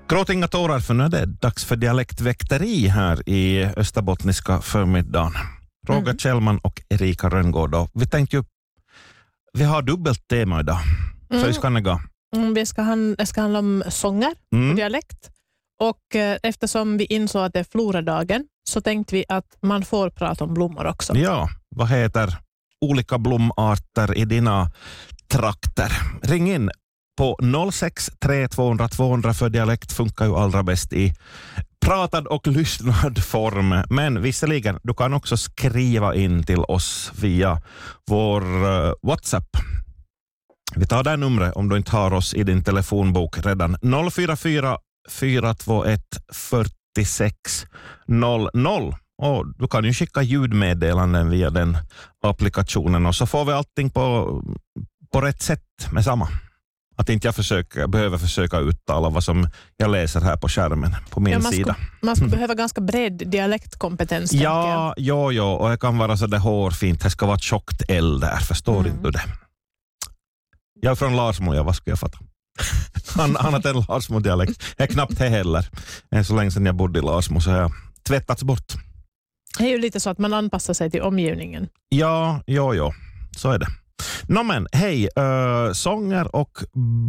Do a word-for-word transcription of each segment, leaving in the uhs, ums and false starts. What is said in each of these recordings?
Gråt inga tårar, för nu är det dags för dialektväkteri här i Österbottniska förmiddagen. Roger mm. Kjellman och Erika Rönngård. Vi tänkte ju, vi har dubbelt tema idag. Mm. Så hur ska det gå? Mm, vi ska, han, det ska handla om sånger mm. och dialekt. Och eh, eftersom vi insåg att det är Floradagen så tänkte vi att man får prata om blommor också. Ja, vad heter olika blomarter i dina trakter? Ring in på noll sex tre tvåhundra tvåhundra, för dialekt funkar ju allra bäst i pratad och lyssnad form. Men visserligen, du kan också skriva in till oss via vår uh, WhatsApp. Vi tar det numret om du inte har oss i din telefonbok redan. noll fyra fyra fyra två ett fyra sex noll noll. Och du kan ju skicka ljudmeddelanden via den applikationen och så får vi allting på, på rätt sätt med samma. Att inte jag försöker, behöver försöka uttala vad som jag läser här på skärmen på min ja, man sida. Ska, man ska mm. behöva ganska bred dialektkompetens. Ja, ja, ja, och det kan vara så det hårfint. Det ska vara ett tjockt eld där, förstår mm. inte du det? Jag är från Larsmo, ja, vad ska jag fatta? Han, han har en Larsmo-dialekt. Jag är knappt det heller. Det är så länge sedan jag bodde i Larsmo så har jag tvättats bort. Det är ju lite så att man anpassar sig till omgivningen. Ja, ja, ja. Så är det. Nå men, hej. Uh, sånger och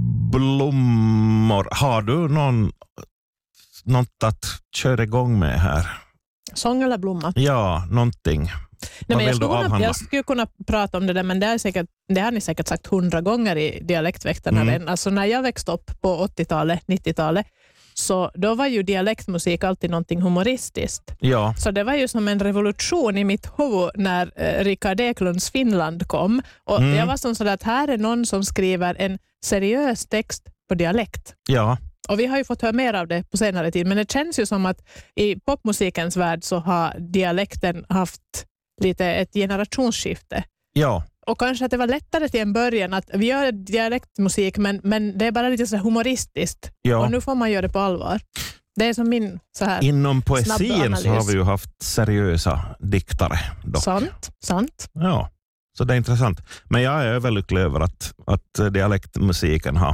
blommor. Har du någon, något att köra igång med här? Sång eller blomma? Ja, någonting. Nej, men jag, skulle kunna, jag skulle kunna prata om det där, men det, är säkert, det har ni säkert sagt hundra gånger i dialektväktarna. Mm. Alltså när jag växte upp på åttiotalet, nittiotalet, så då var ju dialektmusik alltid någonting humoristiskt. Ja. Så det var ju som en revolution i mitt huvud när eh, Rickard Eklunds Finland kom. Och mm. jag var som sådär att här är någon som skriver en seriös text på dialekt. Ja. Och vi har ju fått höra mer av det på senare tid. Men det känns ju som att i popmusikens värld så har dialekten haft lite ett generationsskifte. Ja. Och kanske att det var lättare till en början att vi gör dialektmusik men, men det är bara lite så humoristiskt. Ja. Och nu får man göra det på allvar. Det är som min så här inom poesin så har vi ju haft seriösa diktare dock. Sant, sant. Ja, så det är intressant. Men jag är överlycklig över att, att dialektmusiken har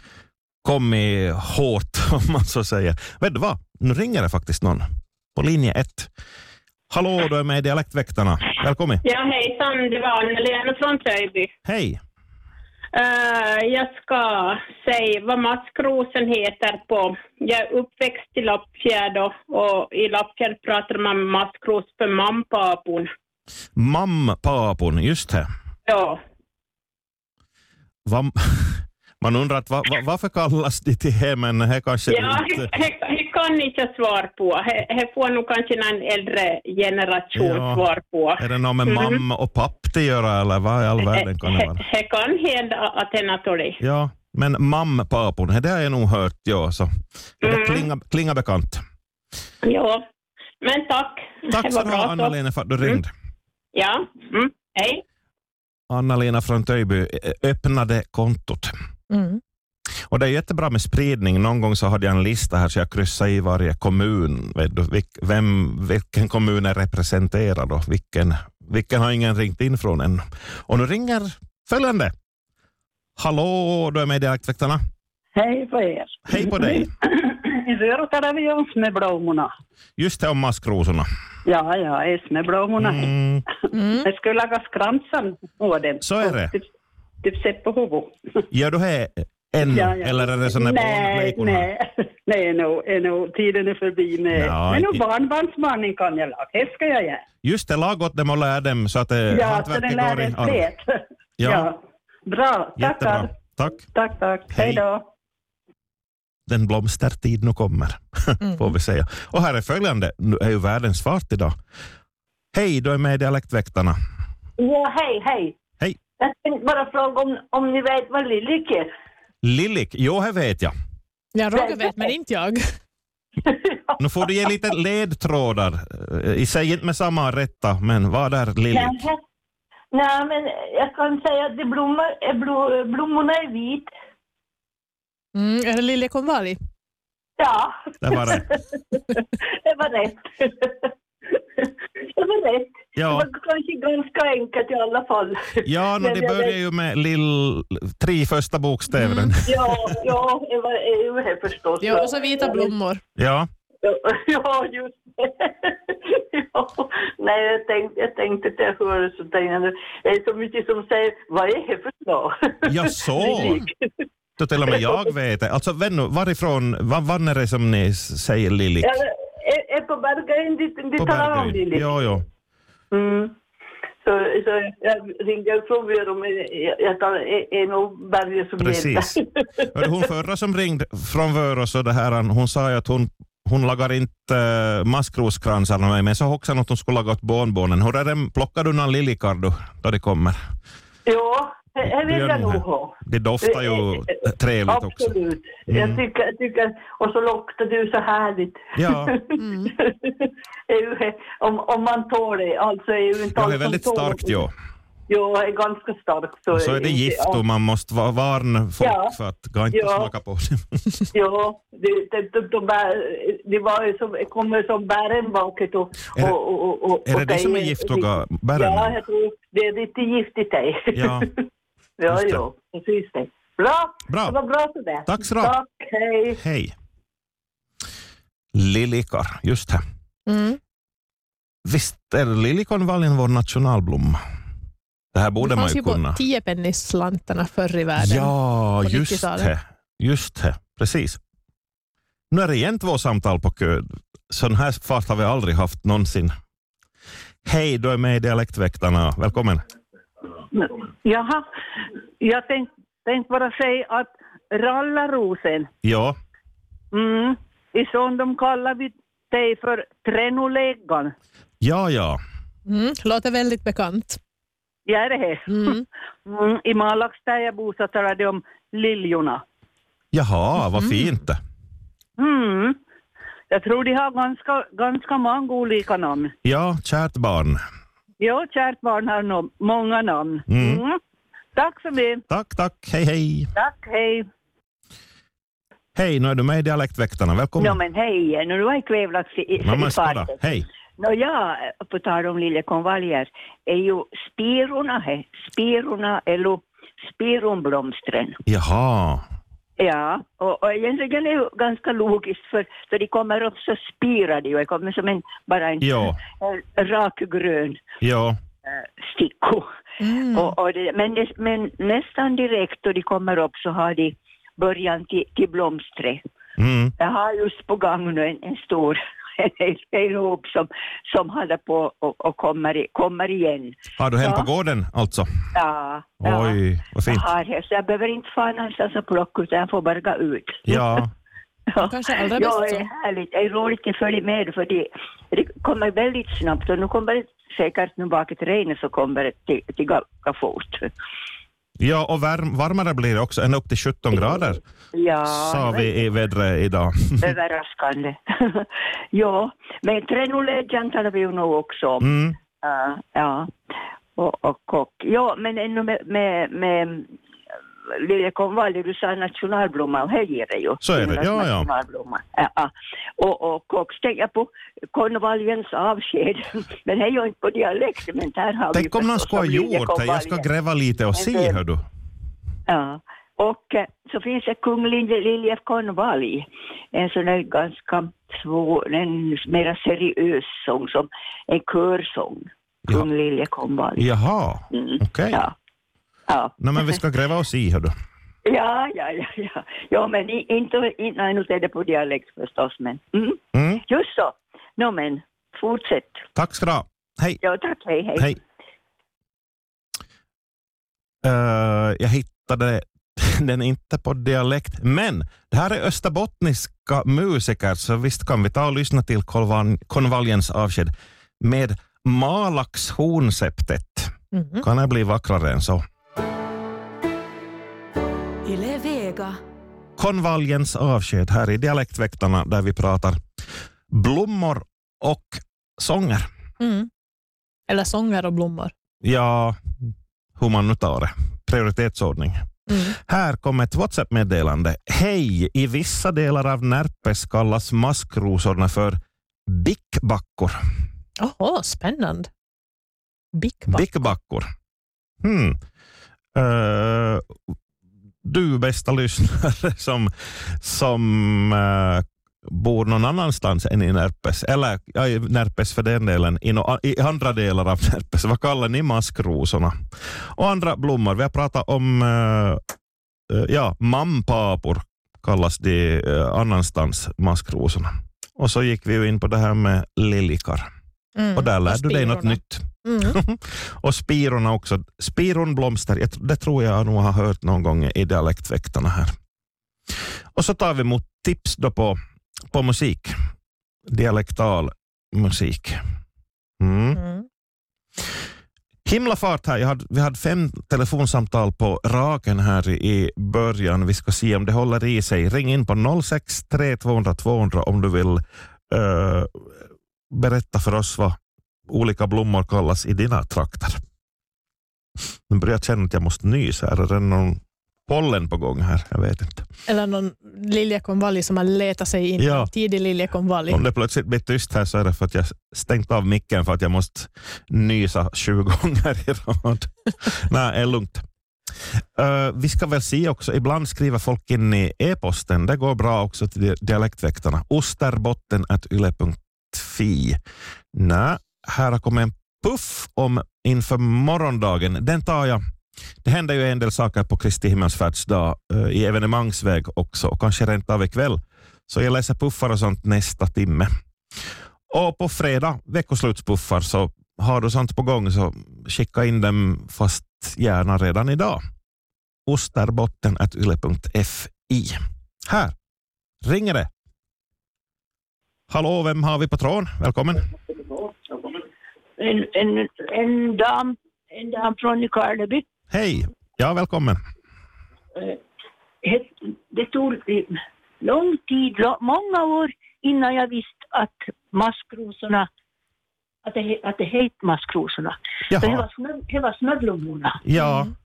kommit hårt om man så säger. Vet du vad? Nu ringer det faktiskt någon på linje ett. Hallå, du är med i Dialektväktarna. Välkommen. Ja, hejsan. Det var Anna-Lena från Töjby. Hej. Uh, jag ska säga vad maskrosen heter på. Jag är uppväxt i Lappfjärd och, och i Lappfjärd pratar man maskros för mampapun. Mampapun, just det. Ja. Va, man undrar att va, va, varför kallas det till hemmen? Här kanske ja, inte... det kan inte svar på. Det får nog kanske en äldre generation ja. Svar på. Är det något med mm. mamma och papp att göra eller vad i all världen kan det vara? Det kan hända att det är naturligt. Ja, men mampapun, det har jag nog hört, ja. Så. Det mm. klingar, klingar bekant. Ja, men tack. Tack så mycket, Anna-Lena, för att du ringde. Mm. Ja, mm. hej. Anna-Lena från Töjby öppnade kontot. Mm. Och det är jättebra med spridning. Någon gång så hade jag en lista här så jag kryssade i varje kommun. Vet du, vem, vilken kommun är representerad och vilken, vilken har ingen ringt in från än. Och nu ringer följande. Hallå, du är med i Dialektväktarna. Hej på er. Hej på dig. I rör vi oss med blommorna. Just det, om maskrosorna. Ja, ja, är med blommorna. Mm. Mm. Jag skulle laga skransan på dem. Så är det. Typ, typ sett på huvudet. Gör du här ännu? Ja, ja. Eller är det sådana barnfläkorna? Nej, nej, no, no, tiden är förbi. Nej. Ja, men nu barnbarnsmannen kan jag laga. Det ska jag göra. Just det, lag åt dem och lär dem så att det ja, hantverket går i arv. Ja. ja, bra. Tackar. Tack. Tack, tack. Hej, Hej då. Den blomstertid nu kommer, mm. får vi säga. Och här är följande, nu är ju världens fart idag. Hej, du är med i Dialektväktarna. Ja, hej, hej. Hej. Jag tänkte bara fråga om, om ni vet vad Lillik är. Lillik? Jo, här vet jag. Ja, Roger vet, men inte jag. Nu får du ge lite ledtrådar. I sig inte med samma rätta, men vad är Lillik? Nej, nej, men jag kan säga att det blommar, blom, blommorna är vit. Mm, är det liljekonvalj? Ja. Det var rätt. Det var rätt. Det var rätt. Ja. Det var kanske ganska enkelt i alla fall. Ja, no, det börjar ju med lill, tre första bokstäver. Mm. Ja, ja, det var ju helt förstås. Ja, och så vita blommor. Ja. Ja, just det. Ja. Nej, jag tänkte, jag tänkte att jag hörde så tänkte det är så mycket som säger, vad är det för slag? Ja, så. Då till och med jag vet det. Alltså, vänner, varifrån, var, var är det som ni säger Lillik? Ja, är, är på Bergön, det talar om Lillik. Ja, ja. Mm. Så, så jag ringde från Vörå, men jag, jag tar, är, är nog Bergön som precis. Hörde hon förra som ringde från Vörå, så det här, hon sa ju att hon Hon lagar inte uh, maskroskransarna med, men så också att hon skulle laga åt bonbonen. Hur är det, plockar du någon lillikar då, då det kommer? Ja, det vill jag nog ha. Det doftar ju trevligt absolut. också. Absolut. Mm. Jag tycker, jag tycker, och så luktar du så härligt. Ja. Mm. om, om man tar det, alltså är ju inte allt. Det är väldigt starkt, ja. Jo, är ganska starkt. Så, och så är det gift och man måste varna folk ja. för att gå inte ja. smaka på det. Ja, det, det, det, de bär, det var ju som, kommer som bären bakåt. Och, är det, och, och, och, är det och det som är giftiga bären? Ja, jag tror det är lite giftigt det. Ja, ja, ja, precis det. Bra, bra. Det var bra så där. Tack så du Tack, hej. Hej. Lillikar, just här. Mm. Visst är liljekonvaljen vår nationalblomma? Det här borde det man ju kunna. Det fanns ju på tio-pennis-slantarna förr i världen. Ja, just det. Just det, precis. Nu är det igen två samtal på kö. Sån här fart har vi aldrig haft någonsin. Hej, du är med i Dialektväktarna. Välkommen. Jaha, jag tänkte tänk bara säga att Rallarosen. Ja. Mm, i sån de kallar vi dig för Trenoläggan. Ja, ja. Mm, låter väldigt bekant. Ja, är det här. Mm. Mm, i Malax där jag bor så talar de om liljorna. Jaha, vad fint. Mm. Jag tror de har ganska, ganska många olika namn. Ja, kärt barn. Ja, kärt barn har no- många namn. Mm. Mm. Tack så mycket. Tack, tack. Hej, hej. Tack, hej. Hej, nu är du med i Dialektväktarna. Välkommen. Ja, men hej. Nu har jag kvävlats i, i Mamma farten. Hej. Nå ja, på tal om liljekonvaljer, är ju spirorna här. Spirorna eller spironblomstren. Jaha. Ja, och, och egentligen är det ganska logiskt för, för de kommer upp så spirade och det kommer som en, bara en, ja. en rakgrön ja. äh, sticko. Mm. Och, och det, men, det, men nästan direkt då de kommer upp så har de början till, till blomstret. Mm. Jag har just på gång nu en, en stor en hop som, som håller på och, och kommer, kommer igen. Har du hem ja. på gården alltså? Ja. Oj, ja. vad fint. Jag har det, så jag behöver inte få någonstans att plocka utan jag får bara gå ut. Ja. ja. Kanske allra bäst ja, det så. är härligt. Det är roligt att följa med för det, det kommer väldigt snabbt och nu kommer det säkert nu bak till regnet så kommer det till, till ganska fort. Ja, och varm, varmare blir det också, ända upp till sjutton grader. Ja. Sa vi i vädret idag. Överraskande. ja, men trenoläggan talar vi ju nog också om. Mm. Uh, ja, och, och, och ja, men ännu med, med, med liljekonvalj, du sa nationalblomma och här ger det ju. Så är det, ja, ja. ja. Och, och, och tänk jag på konvaljens avsked. Men det är ju inte på dialekt, men här har tänk vi om någon ska ha gjort det, jag ska gräva lite och se, hör du. Ja, och så finns det kunglig liljekonvalj. En sån där ganska svår, en mera seriös sång som en körsång. Kung liljekonvalj. Jaha, mm. okej. Okay. Ja. Ja. No, men vi ska gräva oss i, hör du. Ja, ja, ja, ja. Ja, men inte, inte nej, nu är det på dialekt förstås, men mm. Mm. just så. No, men fortsätt. Tack ska du ha. Hej. Ja, tack. Hej, hej. Hej. Uh, jag hittade den inte på dialekt, men det här är österbottniska musiker, så visst kan vi ta och lyssna till konvaljens avsked med Malax-hornseptet. Mm-hmm. Kan det bli vackrare än så? Konvaljens avsked här i Dialektväktarna där vi pratar blommor och sånger. Mm. Eller sånger och blommor. Ja, hur man nu tar det. Prioritetsordning. Mm. Här kommer ett WhatsApp-meddelande. Hej, i vissa delar av Närpes kallas maskrosorna för bickbackor. Åh, spännande. Bickbackor. Bickbackor. Hmm. Uh, du bästa lyssnare som, som uh, bor någon annanstans än i Närpes, eller ja, i Närpes för den delen, i, no, i andra delar av Närpes, vad kallar ni maskrosorna? Och andra blommor, vi har pratat om uh, uh, ja, mampapor kallas de uh, annanstans maskrosorna. Och så gick vi ju in på det här med lilikar. Mm, och där lärde du dig något nytt. Mm. Och spirorna också. Spironblomster, det tror jag nog har hört någon gång i dialektväktarna här. Och så tar vi mot tips då på, på musik. Dialektal musik. Mm. Mm. Himla fart här. Jag hade, vi hade fem telefonsamtal på raken här i början. Vi ska se om det håller i sig. Ring in på noll sex tre två noll noll två noll noll om du vill uh, berätta för oss vad olika blommor kallas i dina trakter. Nu börjar jag känna att jag måste nysa. Är det någon pollen på gång här? Jag vet inte. Eller någon liljekonvalj som har letat sig in. Ja. Tidig liljekonvalj. Om det plötsligt blir tyst här så är det för att jag stängt av micken för att jag måste nysa tjugo gånger i rad. Nej, det är lugnt. Uh, vi ska väl se också, ibland skriver folk in i e-posten. Det går bra också till dialektväktarna. osterbotten at yle punkt fi. Nej, här har kommit en puff om inför morgondagen. Den tar jag. Det händer ju en del saker på Kristi himmelsfärdsdag uh, i evenemangsväg också och kanske rent av ikväll. Så jag läser puffar och sånt nästa timme. Och på fredag, veckoslutspuffar, så har du sånt på gång så skicka in dem fast gärna redan idag. osterbotten at yle punkt fi. Här ringer det. Hallå, vem har vi på tråden? Välkommen. En, en, en dam en dam från Nykarleby. Hej, ja välkommen. Det tog lång tid, många år innan jag visste att maskrosorna att det, att det heter maskrosorna. Det var, snö, det var snöblommorna. Ja. Mm.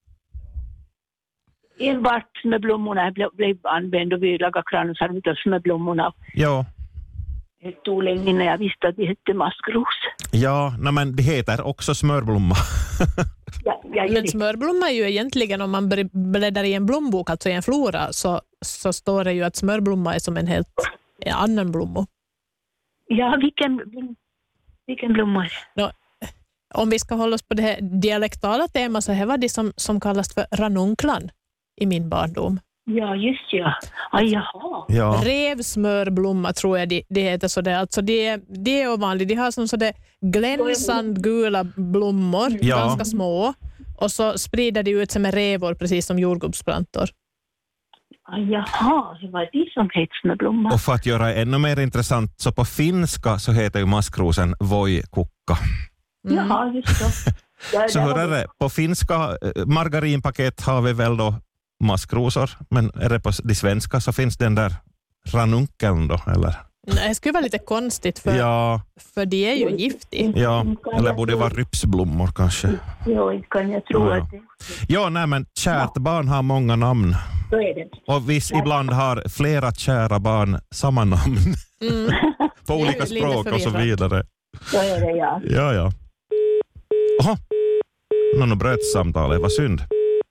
Enbart snöblommorna blev, blev använda och vi lagade kransar utav snöblommorna. Ja. Det tog länge innan jag visste att det hette maskros. Ja, nej, men det heter också smörblomma. ja, ja, men smörblomma är ju egentligen, om man bläddrar i en blombok, alltså i en flora, så, så står det ju att smörblomma är som en helt en annan blomma. Ja, vilken, vilken blomma är det? No, om vi ska hålla oss på det här dialektala temat så här var det som, som kallas för ranunklan i min barndom. Ja, just ja. Ah, jaha. Ja. Revsmörblomma tror jag det, det heter så där. Alltså det, det är ovanligt. De har som så där glänsande gula blommor, ja. Ganska små. Och så sprider de ut sig med revor precis som jordgubbsplantor. Ah, jaha, det var det som heter snöblomma. Och för att göra ännu mer intressant, så på finska så heter ju maskrosen voikukka. Mm. Jaha, just det. Ja, så hur är det? På finska margarinpaket har vi väl då maskrosor, men är det på de svenska så finns den där ranunkeln då, eller? Nej, det skulle vara lite konstigt för, ja. för det är ju giftigt. Ja, eller borde vara rypsblommor kanske. Ja, inte kan jag tro ja. att det... Ja, nej men kärt ja. barn har många namn. Så är det. Och visst ibland har flera kära barn samma namn. Mm. på olika språk och så vidare. Så är det, ja. Ja, ja. Jaha, nu bröt samtalet, vad synd.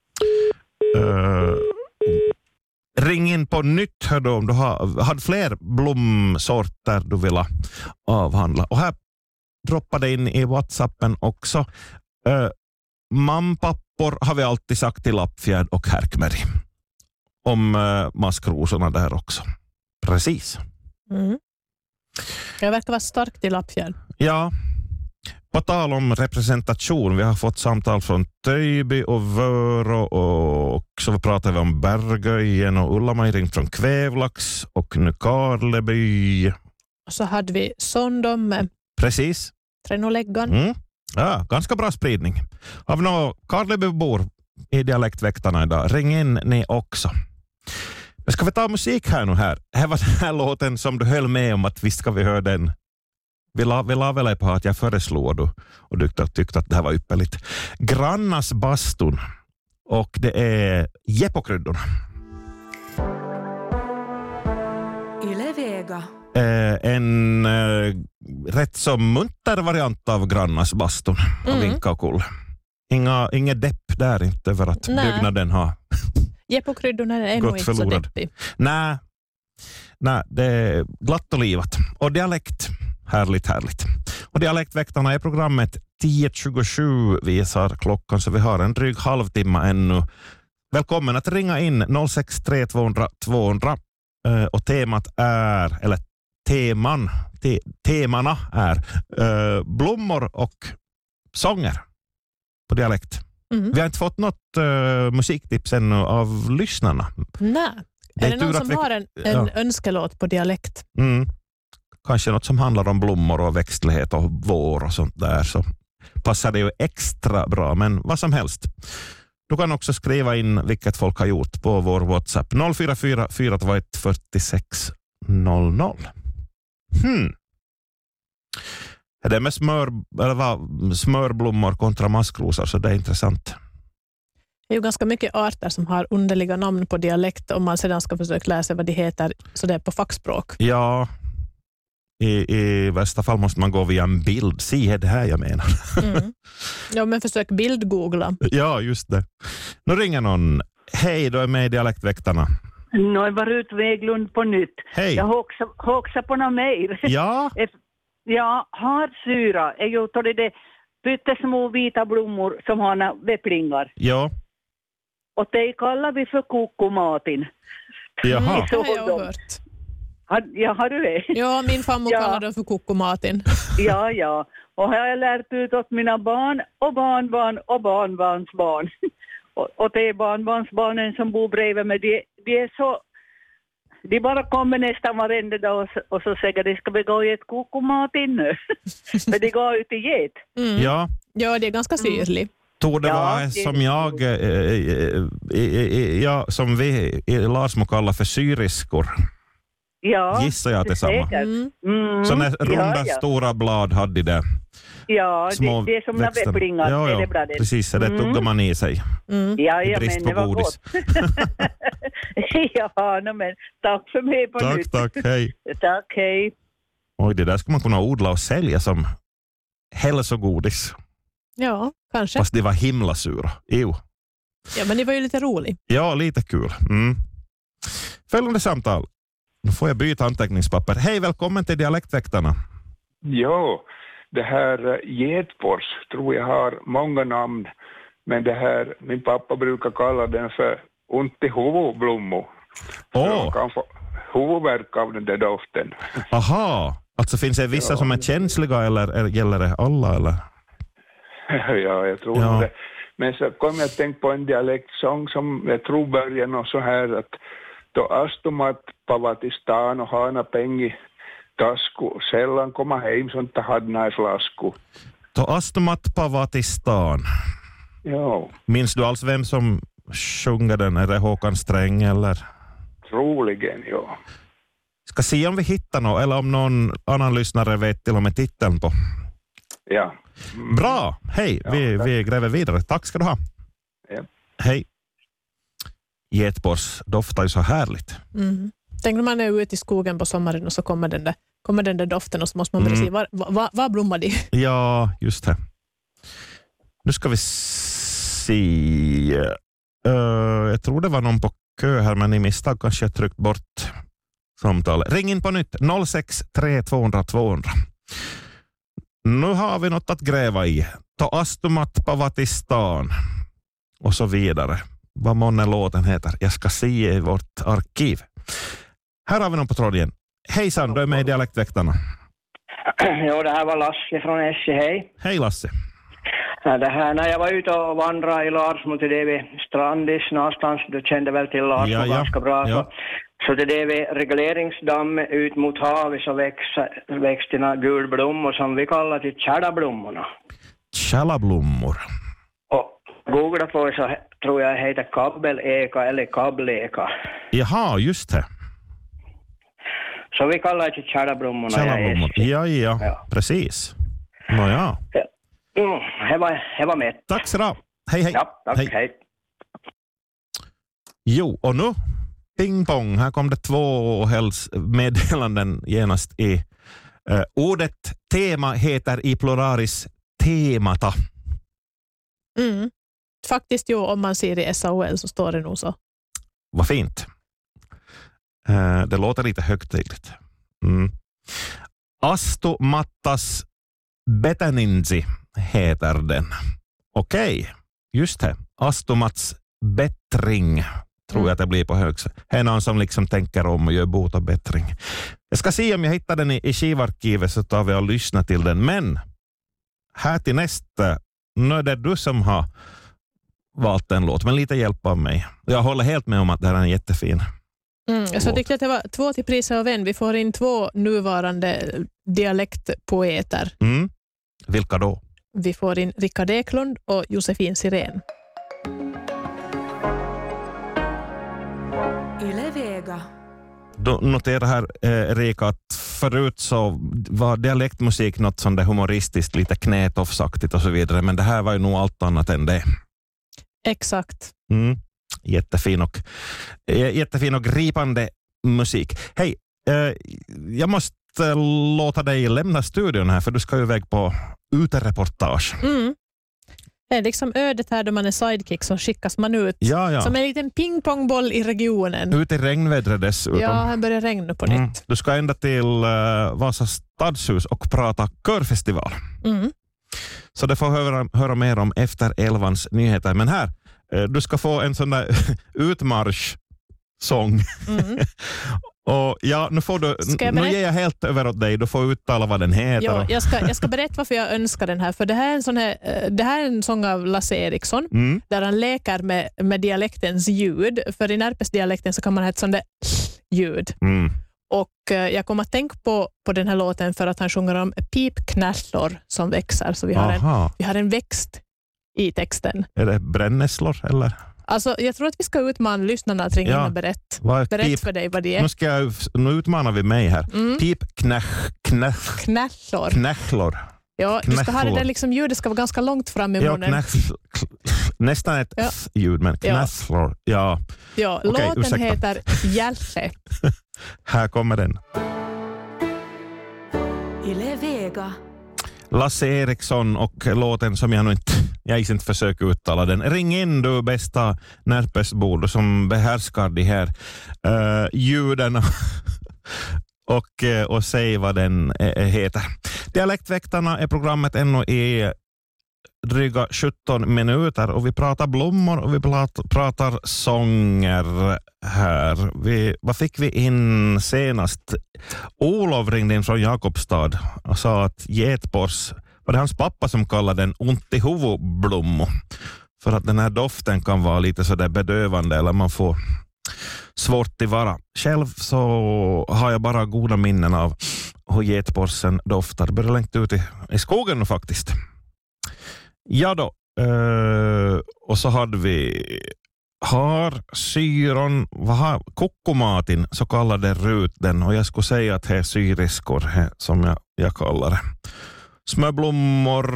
Uh, ring in på nytt hör du, om du har, har fler blomsorter du vill avhandla. Och här droppade in i WhatsAppen också. Uh, Mampappor har vi alltid sagt till Lappfjärd och Härkmeri. Om uh, maskrosorna där också. Precis. Mm. Jag verkar vara starkt i Lappfjärd. Ja. På tal om representation, vi har fått samtal från Töjby och Vörå och så pratar vi om Bergöjen och Ulla-Maj ringt från Kvävlax och Nykarleby. Och så hade vi Sondom. Precis. Trenoläggan. Mm. Ja, ganska bra spridning. Har vi några Karlebybor i dialektväktarna idag? Ring in ni också. Men ska vi ta musik här nu här? Här var den här låten som du höll med om att visst ska vi höra den. Vi la, vi la väl på att jag föreslog du, och du tyckte att det här var ypperligt. Grannas bastun. Och det är Jeppokryddorna. Yle Vega. Eh, en eh, rätt så munter variant av Grannas bastun av Mm. Inka och Kull. Inga, inget depp där inte för att Nej. byggnaden har Jeppokryddorna är nog gått inte så förlorad. deppig. Nej, nej, det är glatt och livat. Och dialekt, härligt, härligt. Och dialektväktarna är programmet tio tjugosju visar klockan, så vi har en dryg halvtimme ännu. Välkommen att ringa in noll sex tre tvåhundra tvåhundra. Uh, och temat är, eller teman, te, temana är uh, blommor och sånger på dialekt. Mm. Vi har inte fått något uh, musiktips ännu av lyssnarna. Nej. Det Är är det någon tur som att vi- har en, en ja. önskelåt på dialekt? Mm. Kanske något som handlar om blommor och växtlighet och vår och sånt där, så passar det ju extra bra, men vad som helst. Du kan också skriva in vilket folk har gjort på vår WhatsApp noll fyra fyra fyra två ett fyra sex noll noll. Hmm. Är det med smör, eller vad, smörblommor kontra maskrosor, så det är intressant. Det är ju ganska mycket arter som har underliga namn på dialekt om man sedan ska försöka läsa vad de heter så det är på fackspråk. Ja, i, i värsta fall måste man gå via en bild. Se, det här jag menar. Mm. Ja, men försök bildgoogla. Ja, just det. Nu ringer någon. Hej, du är med i Dialektväktarna. Nu är bara ut Väglund på nytt. Hej. Jag hoxar, hoxar på något mer. Ja, Ja, harsyra är ju då det pyttesmå vita blommor som har några vepplingar. ja. Och det kallar vi för kokomatin. Jaha. Mm, det har jag hört. Har, ja, har du det? Ja, min farmor Ja. kallar den för kokomatin. Ja, ja. Och har jag lärt ut åt mina barn och barnbarn och barnbarnsbarn. och, och det är barnbarnsbarnen som bor bredvid mig. De, de är så... De bara kommer nästan varenda dag och, så- och så säger de, ska vi gå i ett kokomatin nu? Men de går ut i get. Mm. Ja. Ja, det är ganska syrligt. Tog det Ja, vara det- som jag, eh, eh, eh, ja, som vi i Larsmo kallar för syriskor. Ja, Gissar jag att det är samma. säkert. Mm. Mm, Sådana runda ja, ja. stora blad hade de. Ja, Små det, det är som några växter. vepplingar. Ja, är det ja, bra det? precis. Det Mm. tuggar man i sig. Mm. Ja, I ja, brist men på det var godis. gott. ja, no, men tack för mig på Tack, nytt. tack. Hej. Tack, hej. Oj, det där ska man kunna odla och sälja som hälsogodis. Ja, kanske. Fast det var himla sura. Jo. Ja, men det var ju lite roligt. Ja, lite kul. Mm. Följande samtal. Nu får jag byta anteckningspapper. Hej, välkommen till Dialektväktarna. Jo, det här eh, Getfors tror jag har många namn, men det här, min pappa brukar kalla den för ont i huvudblommor. Åh, Man kan få huvudvärk av den där doften. aha. Alltså finns det vissa Ja. som är känsliga eller är, gäller det alla? Eller? ja, jag tror Ja. det. Men så kom jag att tänka på en dialektsång som jag tror börjar något så här att då astumat pavatistaan och hana pengi tasku, sällan komma hem som tahadnaislasku. To astumat pavatistaan. Jo, Minns du alls vem som sjunger den? Är det Håkan Sträng eller? troligen, ja. Ska se om vi hittar något eller om någon annan lyssnare vet till och med titeln på. Ja. Mm. Bra, hej. Ja, vi, tack. vi gräver vidare. Tack ska du ha. Ja. Hej. Getbors doftar ju så härligt. Mm. Tänk när man är ute i skogen på sommaren och så kommer den där, kommer den där doften och så måste man börja Mm. se, var, var, var blommar de? Ja, just det. Nu ska vi se. Uh, jag tror det var någon på kö här, men i misstag kanske jag tryckt bort samtalet. Ring in på nytt. noll sex tre tvåhundra tvåhundra. Nu har vi något att gräva i. Ta astumat pavatistaan. Och så vidare. Vad månne låten heter. Jag ska se i vårt arkiv. Här har vi någon på tråden. Hejsan, du är med i Dialektväktarna. Jo, det här var Lasse från Essie, hej. Hej Lasse. Ja, det här, när jag var ute och vandrade i Larsmo till det vid Strandis någonstans, du kände väl till Larsmo Ja, ja. ganska bra. Ja. Så, så det är vid regleringsdamm ut mot havet så växer växterna gulblommor som vi kallar till tjärdablommorna. Tjallablommor. Och googla på så tror jag heter kabbeleka eller kabbleka. Jaha, just det. Så vi kallar det till tjärdablommorna. Tjallablommor. Ja, ja, Ja. precis. Nåja. Mm, det var, det var mätt. Tack så du ha. Hej, hej. Ja, tack, hej. Jo, och nu ping pong. Här kom det två meddelanden genast i. Uh, ordet tema heter i pluralis temata. Mm. Faktiskt ju, om man ser i S A O L så står det nog så. Vad fint. Uh, det låter lite högtidligt. Mm. Astomattas Betaninzi heter den. Okej, okay. Just det. Astomats bättring tror jag att det blir på högsta. Det är någon som liksom tänker om och gör bot och bättring. Jag ska se om jag hittar den i, i skivarkivet så tar vi och lyssnar till den. Men här till nästa, nu är det du som har valt en låt, men lite hjälp av mig. Jag håller helt med om att det här är en jättefin. Mm, så tyckte att det var två till priset av en. Vi får in två nuvarande dialektpoeter. Mm. Vilka då? Vi får in Rickard Eklund och Josefin Sirén. Yle Vega. Då noterar här eh, Erika att förut så var dialektmusik något sånt där humoristiskt, lite knätofsaktigt och så vidare, men det här var ju nog allt annat än det. Exakt. Mm. Jättefin och, jättefin och gripande musik. Hej, eh, jag måste låta dig lämna studion här för du ska ju iväg på utereportage. Mm. Det är liksom ödet här då man är sidekick så skickas man ut ja, ja. som en liten pingpongboll i regionen. Ut i regnvädret dessutom. Ja, här börjar regna på mm. nytt. Du ska ända till uh, Vasa stadshus och prata körfestival. Mm. Så det får höra, höra mer om efter elvans nyheter. Men här, uh, du ska få en sån där utmarsch-sång. Mm. Och ja, nu, får du, nu ger jag helt över åt dig. Du får uttala vad den heter. Jo, jag, ska, jag ska berätta varför jag önskar den här. För det här är en, sån här, det här är en sång av Lasse Eriksson. Mm. Där han leker med, med dialektens ljud. För i Närpes-dialekten så kan man ha ett sånt där ljud. Mm. Och jag kommer att tänka på, på den här låten för att han sjunger om pipknällor som växer. Så vi har, en, vi har en växt i texten. Är det brännässlor eller? Alltså, jag tror att vi ska utmana lyssnarna att ringa ja. och berätta berätt för dig vad det är. Nu, ska jag, nu utmanar vi mig här. Mm. Pip, knäsch, knäsch, knällor. Knällor. Ja, du ska ha det där liksom ljudet ska vara ganska långt fram i munnen. Ja, knäsch, nästan ett ja. ljud, men knällor. Ja, ja okay, låten ursäkta. heter Hjälte. Här kommer den. Yle Vega. Lasse Eriksson och låten som jag nu inte, jag inte försöker uttala den. Ring in du bästa Närpesbor som behärskar de här uh, ljuden och, uh, och säg vad den uh, heter. Dialektväktarna är programmet ännu i dryga sjutton minuter och vi pratar blommor och vi pratar, pratar sånger här. Vi, vad fick vi in senast? Olof ringde in från Jakobstad och sa att getbors, var det hans pappa som kallade den ont i huvudblommo för att den här doften kan vara lite så där bedövande eller man får svårt tillvara. Själv så har jag bara goda minnen av hur getborsen doftar. Det börjar längt ut i, i skogen faktiskt. Ja då, uh, och så hade vi har syron, vad har kokkomatin så kallade ruten och jag skulle säga att det är syriskor he, som jag, jag kallar det. Smörblommor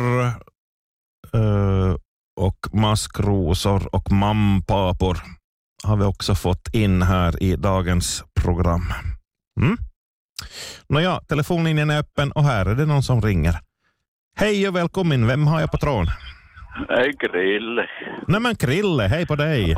uh, och maskrosor och mampapor har vi också fått in här i dagens program. Mm? Nåja, telefonlinjen är öppen och här är det någon som ringer. Hej och välkommen, vem har jag på tråden? Hej Krille. Nej men Krille, hej på dig.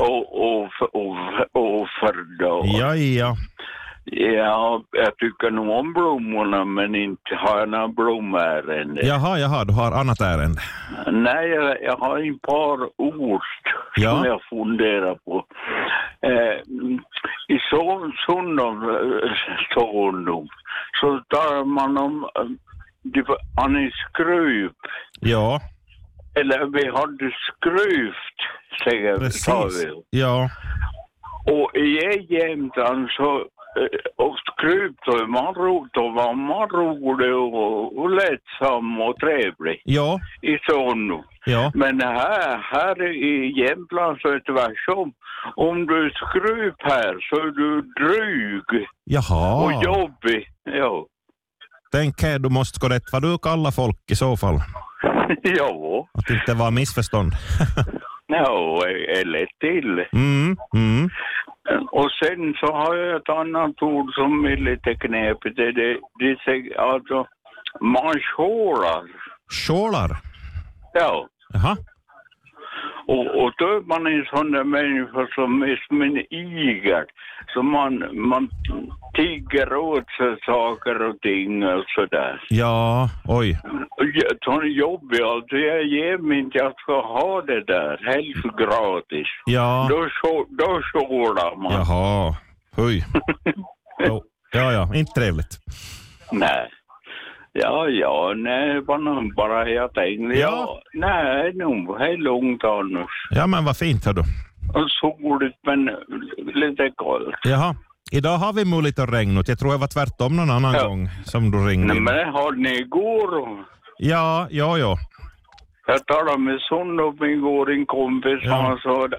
Och för då. Ja, ja. Ja, jag tycker nog om blommorna men inte har jag några blomärende. Jaha, jaha, du har annat ärende. Nej, jag, jag har en par ord ja. som jag funderar på. Eh, I så, sådana ståndom så tar man om han är skruv. Ja. Eller vi hade skruvt, säger precis. vi. Ja. Och i Jämtland så och skruv då man ro, då var man rolig och, och lättsam och trevlig. Ja. I sån. Ja. Men här, här i Jämtland så är det tvärtom. Om du är skruv här så är du dryg. Jaha. Och jobbig. Ja. Tänk här, du måste gå rätt vad du kallar folk i så fall. Ja. Att det inte var missförstånd. Ja, eller till. Mm, mm. Och sen så har jag ett annat ord som är lite knepigt. Det, det, det säger alltså, man skålar. Skålar? Ja. Jaha. Och, och då är man en sån där människa som är som en iger. Så man, man tigger åt sig saker och ting och sådär. Ja, oj. Det är jobbigt alltså. Jag ger mig inte att ska ha det där. Helt gratis. Ja. Då, så, då skålar man. Jaha, oj. oh. Ja, ja, inte trevligt. Nej. Ja, ja, nej, bara, bara jag tänkte, ja, ja nej, nog, det är lugnt annars. Ja, men vad fint, hör du. Och soligt, men lite kallt. Jaha, idag har vi mulligt och regnat. Jag tror jag var tvärtom någon annan ja. gång som du ringde. Nej, men det har ni igår. Ja, ja, ja. Jag talade med son och igår, en kompis, ja. Han sa att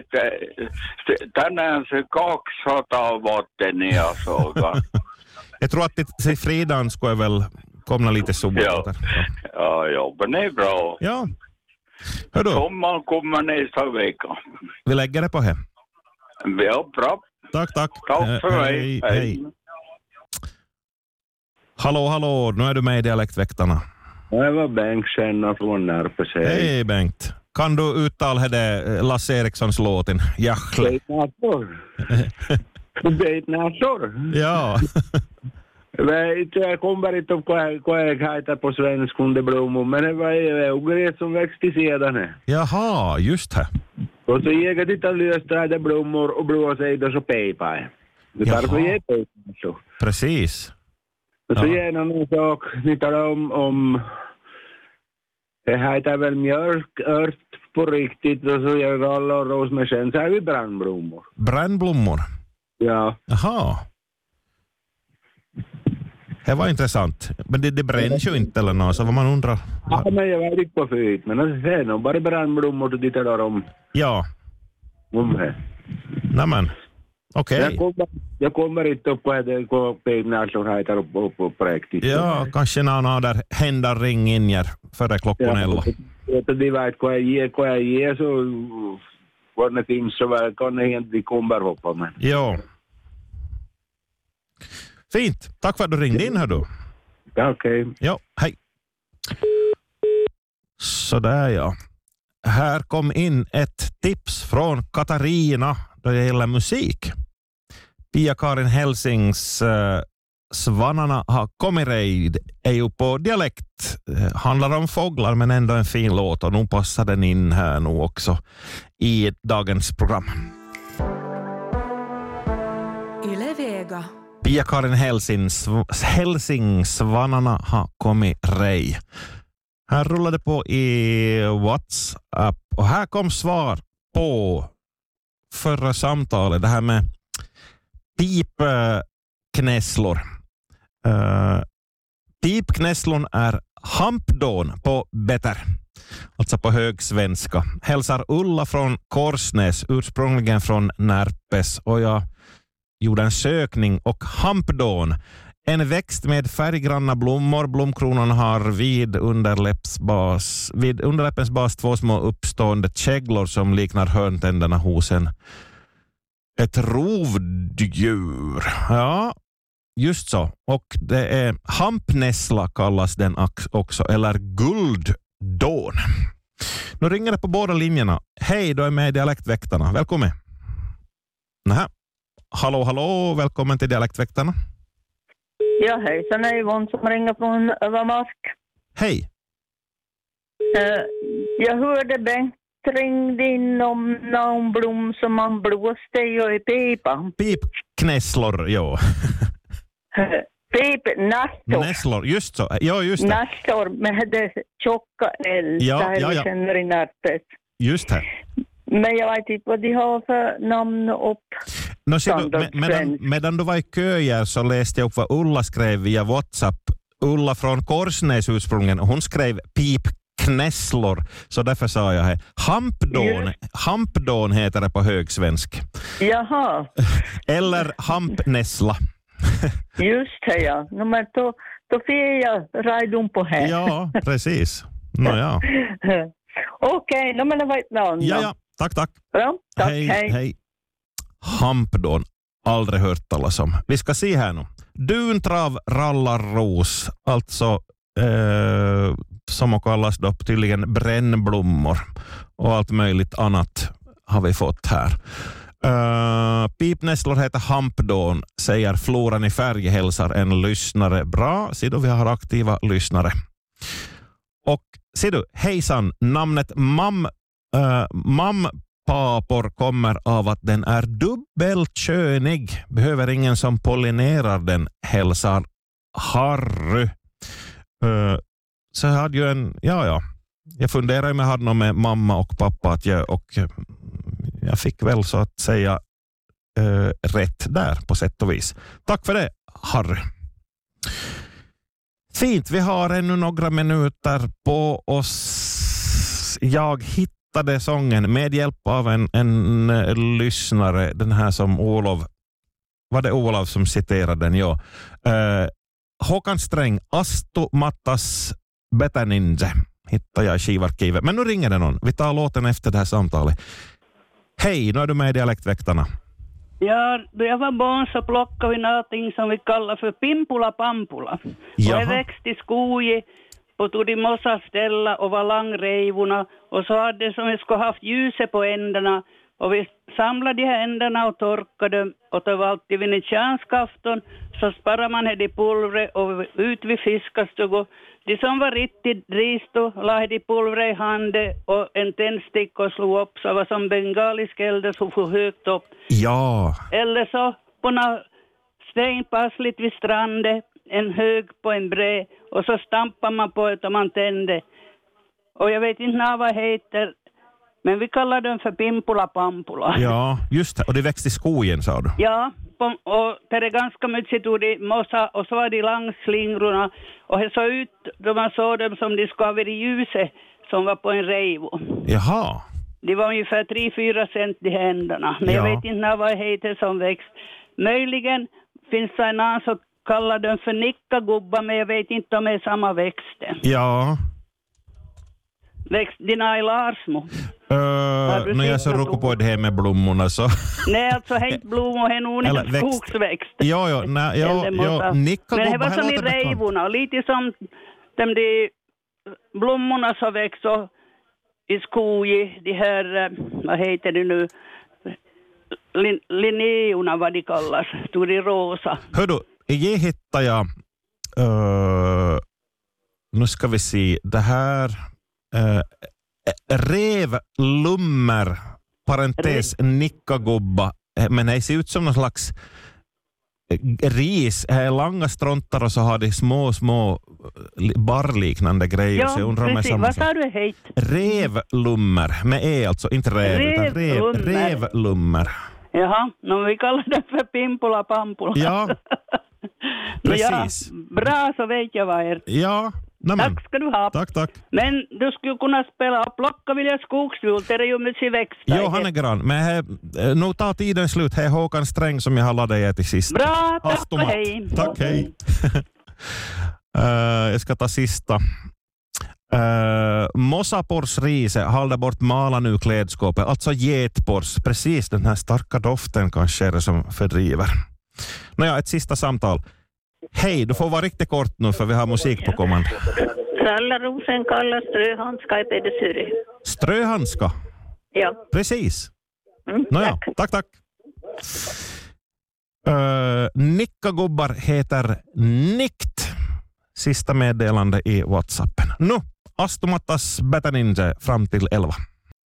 den är så kaxat av vatten i jag såg. Jag tror att till fredagen ska jag väl komma lite sol. Ja, ja, ja, men det är bra. Ja. Hör du? Sommaren kommer nästa vecka. Vi lägger det på hem. Ja, bra. Tack, tack. Tack för eh, mig. Hej, hej. hej. Hallå, hallå. Nu är du med i Dialektväktarna. Det var Bengt Känna från Närpes. Hej, Bengt. Kan du uttala det Lasse Erikssons låten? Jachle. Beitnäsor. Beitnäsor. Ja. Jag kommer inte upp vad jag heter på svensk under blommor, men det var ogräs som växte i sedan. Jaha, just det. Och så gick jag titta lösta det blommor och blåsejder så pejpar. Det tar så ge pejpar. Precis. Och så ger någon sak, ni talar om, om det heter väl mjölk, ört på riktigt och så gör galla och rosmärsen, så är vi brännblommor. Brännblommor? Ja. Jaha. Det var intressant. Men det, det bränns ju inte eller något, så vad man undrar. Ja, men jag var inte på fyrt, men alltså, det är nog bara brännblommor och tittar där om. Ja. Om det. Nämen. Okej. Okay. Jag, kommer, jag kommer inte upp på det på pengar som heter upp, upp, upp på riktigt. Ja, kanske någon av där händer ring in här före klockan ja, elva. Jag de vet vad jag ger, vad jag ger så vad det finns så väl kan det inte kommer hoppa med. Ja. Fint. Tack för att du ringde in här då. Ja, okej. Okay. Ja, hej. Sådär ja. Här kom in ett tips från Katarina då det gäller musik. Pia-Karin Helsings uh, Svanarna har kommit rejd är ju på dialekt. Uh, handlar om fåglar men ändå en fin låt och nu passar den in här nu också i dagens program. Yle Vega. Pia-Karin Helsings, Helsings Svanarna har kommit rej. Här rullade på i WhatsApp och här kom svar på förra samtalet. Det här med pipknässlor. Uh, pipknässlon är hampdån på better. Alltså på högsvenska. Hälsar Ulla från Korsnäs, ursprungligen från Närpes. Och jag gjorde en sökning och hampdån. En växt med färggranna blommor. Blomkronan har vid, underläppsbas, vid underläppens bas två små uppstående käglor som liknar hörntänderna hos en ett rovdjur. Ja, just så. Och det är hampnässla kallas den också, eller gulddån. Nu ringer det på båda linjerna. Hej, du är med i Dialektväktarna. Välkommen. Nähä. Hallå, hallå. Välkommen till Dialektväktarna. Ja, hejsan, det är Yvonne som ringer från Övermark. Hej. Uh, jag hörde Bengt ringde in om någon blom som man blåste i pipan. Pipknässlor, ja. Pipnässlor. Nässlor, just så. Ja, just det. Nässlor med det tjocka L. Ja, där ja, ja. Vi känner i Närpes. Just det. Men jag vet inte vad de har för namn upp. No, du, med, medan, medan du var i köer så läste jag upp vad Ulla skrev via WhatsApp. Ulla från Korsnäs ursprungligen. Hon skrev pipknässlor. Så därför sa jag här. Hampdån. Hampdån heter det på högsvensk. Jaha. Eller hampnässla. Just det, ja. No, men då, då får jag rajdum på här. Ja, precis. No, ja. Okej, okay, no, men det var ett namn. Ja, ja. Tack, tack. Ja, tack, hej, hej. hej. Hampdon, aldrig hört talas om. Vi ska se här nu. Duntrav rallarros, alltså eh, som kallas då tydligen brännblommor och allt möjligt annat har vi fått här. Uh, pipnässlor heter Hampdon, säger Floran i Färg, hälsar en lyssnare. Bra, ser du, vi har aktiva lyssnare. Och ser du, hejsan, namnet mam, uh, mampapor kommer av att den är dubbelkönig. Behöver ingen som pollinerar den, hälsar Harry. Uh, så jag hade ju en, ja ja, jag funderar om jag hade något med mamma och pappa att göra, och jag fick väl så att säga uh, rätt där på sätt och vis. Tack för det, Harry. Fint, vi har ännu några minuter på oss. Jag hittade sången med hjälp av en, en, en lyssnare, den här som Olof, var det Olof som citerade den? Ja. Uh, Håkan Sträng, Astu Mattas Betaninje hittade jag i skivarkivet. Men nu ringer det någon. Vi tar låten efter det här samtalet. Hej, nu är du med i Dialektväktarna. Ja, då jag var barn så plockade vi någonting som vi kallar för pimpula pampula. Jaha. Och jag växte i skogen och tog i mossa ställa och var langreivorna. Och så hade det som vi skulle haft ljuset på ändarna. Och vi samlade de här ändarna och torkade. Och det var alltid vid en tjänskafton. Så sparade man här i pulvret och ut vid fiskastugor. De som var riktigt drist och lade i pulvret i handen och en tändstick och slog upp så var som bengalisk eld så för högt upp. Ja. Eller så på något stenpassligt vid stranden, en hög på en bre och så stampar man på det och man tände. Och jag vet inte vad det heter, men vi kallar den för pimpula pampula. Ja, just det. Och det växte i skogen, sa du? Ja, och det är ganska mycket tog de mossa och så var de långslingorna och det såg ut då man såg dem som de skulle ha varit i ljuset som var på en reivo. Jaha. De var ungefär tre fyra cent i händerna. Men ja. Jag vet inte vad det heter som växt. Möjligen finns det en annan som kallar den för nickagubba, men jag vet inte om det är samma växter. Ja. Växt dina i Larsmo. Uh, när jag så råkar på det här med blommorna så... Nej, alltså helt blommor, är nog en skogsväxt. Ja, ja, nej, ja, ja, nickagubba. Men det var som i reivorna, lite som de, de blommorna som växer i skogen, de här, vad heter det nu, Lin, linneorna vad de kallas, stod i rosa. Hör du, jag hittar jag, uh, nu ska vi se, det här... Uh, revlummer parentes Rev. Nickagubba, men det ser ut som någon slags ris, här är långa strontar och så har de små små barliknande grejer. Ja, så jag undrar precis. Vad sa du hejt? Revlummer, med e alltså, inte rev, utan rev, revlummer. Jaha, no, vi kallar det för pimpula pampula. Ja, precis. Ja, bra, så vet jag vad är. Ja. Nämen. Tack ska du ha. Tack, tack. Men du skulle kunna spela och plocka vilja skogsvult, det är ju mycket växter. Jo, han är grann. Men he, nu tar tiden slut. Det är Håkan Sträng som jag har laddat er till sist. Bra, tack Astomat. och hej. Tack, hej. uh, jag ska ta sista. Uh, Mossapors rise, håller bort mala nu klädskåpet. Alltså getpors. Precis den här starka doften kanske är det som fördriver. Nåja, ett sista samtal. Hej, du får vara riktigt kort nu för vi har musik på kommand. Rallarrosen kallas ströhandska i Pedersuri. Ströhandska? Ja. Precis. Mm, Nåja, tack. tack, tack. Uh, Nickagubbar heter Nikt. Sista meddelande i WhatsAppen. Nu, Astomattas Betaninje fram till elva.